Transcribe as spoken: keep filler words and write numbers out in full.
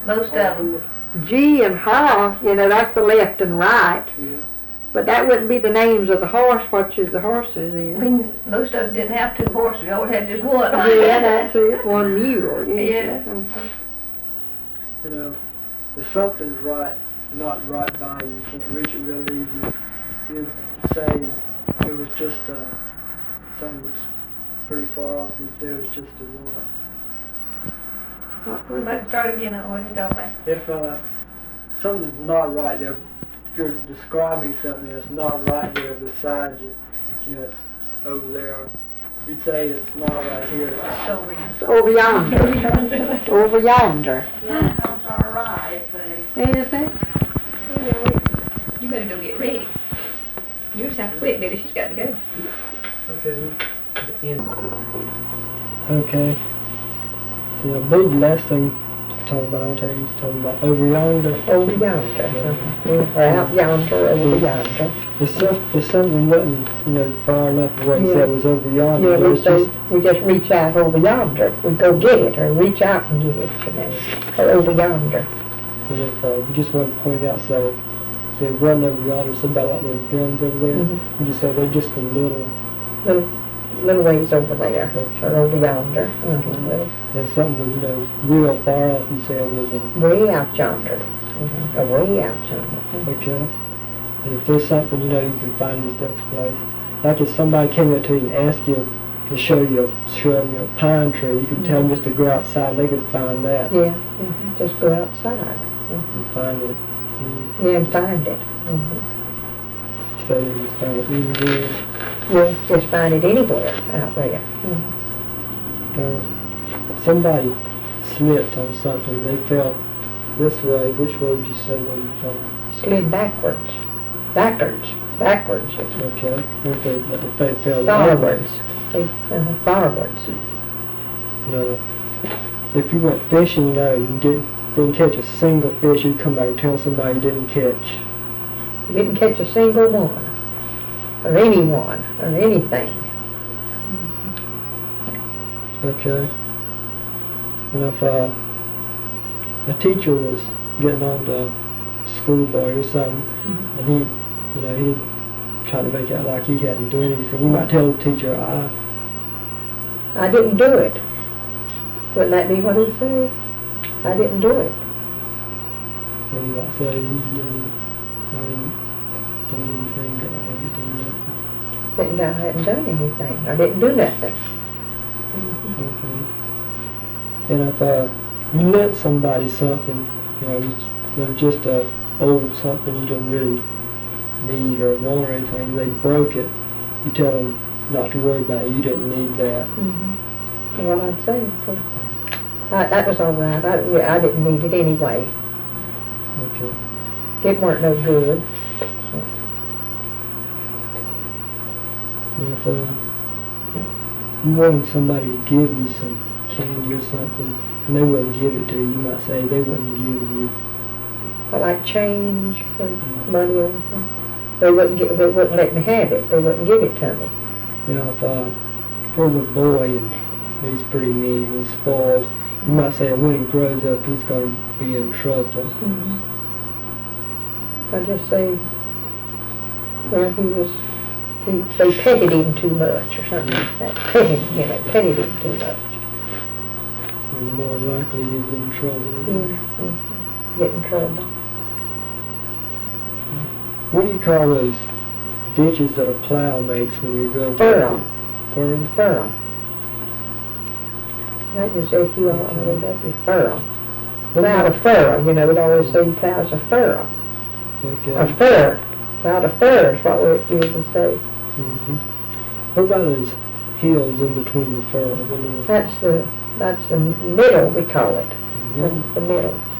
Most of them. G and H, you know, that's the left and right. Yeah. But that wouldn't be the names of the horse, which is the horses I in. mean, most of them didn't have two horses, you always had just one. Yeah, that's it, one mule. Yeah. Okay. You know, if something's right, not right by you, you can't reach it real easy. You'd say it was just uh, something that's pretty far off, you'd say it was just a what? We might start again on what you're talking about. If uh, something's not right there, if you're describing something that's not right there beside you, you know, it's over there, you'd say it's not right here. It's over you. It's over yonder. Over yonder. Over yonder. Yeah, I'm sorry, right, but. Is it? You better go get ready. You just have to quit, Billy. She's got to go. Okay. The end. Okay. See, a big lesson to talk about, I'm telling you, talking about over yonder. Over yonder. Uh-huh. Or out yonder, over yonder. If, some, if something wasn't, you know, far enough away, Yeah. so it was over yonder. Yeah, it we was say, just, we just reach out over yonder. We go get it, or reach out and get it, you know. Or over yonder. and if uh, you just want to point it out, so, so it wasn't over yonder, somebody like those guns over there, Mm-hmm. you just say they're just a little, Little, little ways over there, or over yonder. Mm-hmm. Little, and something was, you know, real far off, you say it was a, way out yonder. Mm-hmm. Or way out yonder. okay. And if there's something, you know, you can find in this different place. Like if somebody came up to you and asked you to show you, show them your pine tree, you could tell them just to go outside, they could find that. Yeah, mm-hmm. Just go outside. Mm-hmm. And find it. Mm. Yeah, and find it. Mm-hmm. So they just find it anywhere. Well, just find it anywhere out there. Mm-hmm. Uh, somebody slipped on something, they fell this way, which way would you say they fell? Slid backwards. Backwards. Backwards. Okay. If they, if they fell that way. Forwards. They, uh, forwards. No. If you went fishing, you know, and didn't, didn't catch a single fish, you'd come back and tell somebody you didn't catch. You didn't catch a single one. Or anyone. Or anything. Okay. And if uh, a teacher was getting on to schoolboy or something, Mm-hmm. and he, you know, he tried to make out like he hadn't done anything, you might tell the teacher, I, I didn't do it. Wouldn't that be what he said? I didn't do it. and you might say, you didn't, I ain't done anything, or I ain't done nothing. Didn't, I hadn't done anything. I didn't do nothing. Okay. And if uh, you lent somebody something, you know, it was just a old something you didn't really need or want or anything, they broke it, you tell them not to worry about it, you didn't need that. Mm-hmm. What I'd say, so I, that was all right. I, yeah, I didn't need it anyway. Okay. It weren't no good. And if uh, you wanted somebody to give you some candy or something, and they wouldn't give it to you, you might say they wouldn't give you. I like change or money or anything. They wouldn't get. They wouldn't let me have it. They wouldn't give it to me. You know, if uh, there's a boy and he's pretty mean and he's spoiled, you might say when he grows up he's going to be in trouble. Mm-hmm. I just say, well, he was. He, they petted him too much or something like that. Petted, you know, petted him too much. And more likely he'd get in trouble. Mm-hmm. Get in trouble. What do you call those ditches that a plow makes when you're going? Furrow. Furrow? Furrow. That is F U R R O W, furrow. Plow a furrow, you know, it always say plows a furrow. Okay. A fur. Plow a fur is what we usually say. Mm-hmm. What about those hills in between the furrows? That's the, that's the middle, we call it. Mm-hmm. The, the middle.